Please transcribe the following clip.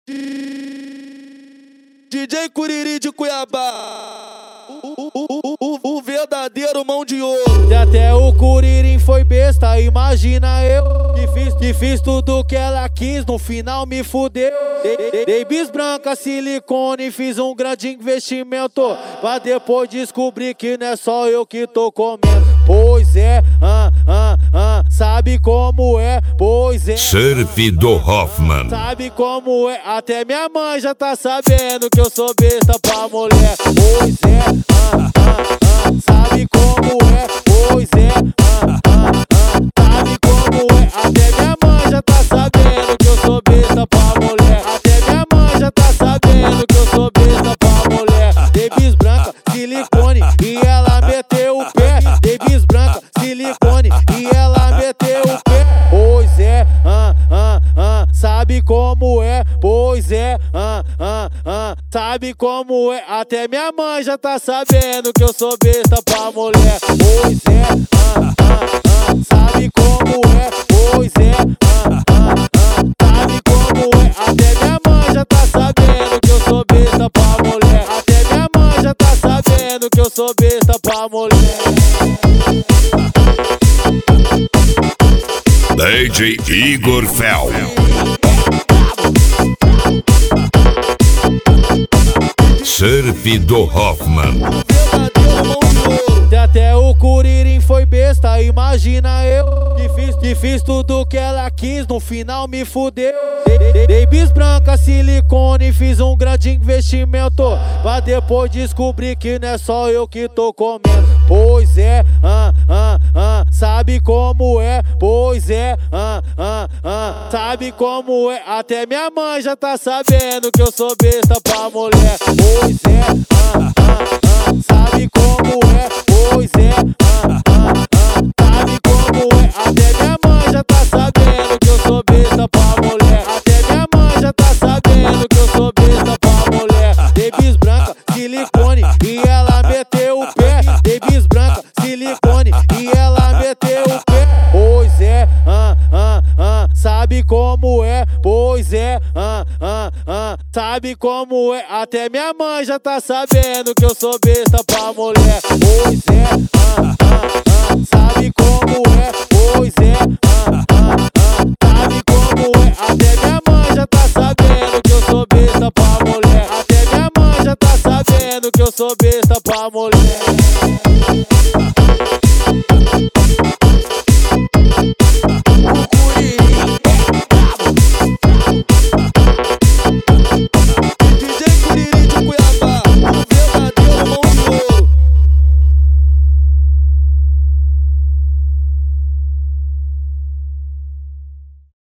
DJ Curiri de Cuiabá, o verdadeiro mão de ouro. E até o Curirim foi besta, imagina eu que fiz tudo que ela quis, no final me fudeu. Dei bis branca, silicone, fiz um grande investimento pra depois descobrir que não é só eu que tô comendo. Pois é, sabe como é, pois é. Surf do Hoffman. Sabe como é, até minha mãe já tá sabendo que eu sou besta pra mulher. Pois é, sabe como é, pois é, sabe como é, até minha mãe já tá sabendo que eu sou besta pra mulher. Até minha mãe já tá sabendo que eu sou besta pra mulher. Dei bis branca, silicone e ela meteu o pé. Dei bis branca, silicone e ela meteu o pé. Pois é, sabe como é, pois é, sabe como é, até minha mãe já tá sabendo que eu sou besta pra mulher. Pois é, sabe como é, pois é, sabe como é, até minha mãe já tá sabendo que eu sou besta pra mulher. Até minha mãe já tá sabendo que eu sou besta pra mulher. DJ Igor Fel. Surf do Hoffman. Verdadeiro mão de ouro. E até o Curirim foi besta, imagina eu que fiz tudo que ela quis, no final me fudeu. Dei bis branca, silicone, fiz um grande investimento pra depois descobrir que não é só eu que tô comendo. Pois é, sabe como é, pois é, sabe como é, até minha mãe já tá sabendo que eu sou besta pra mulher. Pois é, sabe como é, pois é, sabe como é, até minha mãe já tá sabendo que eu sou besta pra mulher. Até minha mãe já tá sabendo que eu sou besta pra mulher. Dei bis branca, silicone e ela meteu o pé. Dei bis branca, silicone e ela meteu o pé. Pois é, sabe como é, pois é, sabe como é, até minha mãe já tá sabendo que eu sou besta pra mulher. Pois é, sabe como é, pois é, sabe como é, até minha mãe já tá sabendo que eu sou besta pra mulher. Até minha mãe já tá sabendo que eu sou besta pra mulher.